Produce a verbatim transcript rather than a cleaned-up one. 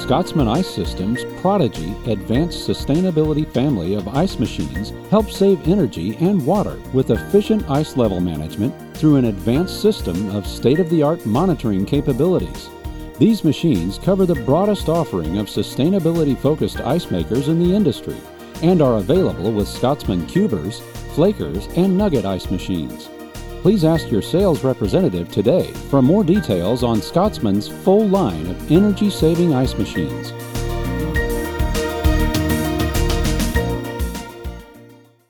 Scotsman Ice System's Prodigy Advanced Sustainability family of ice machines help save energy and water with efficient ice level management through an advanced system of state-of-the-art monitoring capabilities. These machines cover the broadest offering of sustainability-focused ice makers in the industry and are available with Scotsman Cubers, Flakers, and Nugget ice machines. Please ask your sales representative today for more details on Scotsman's full line of energy-saving ice machines.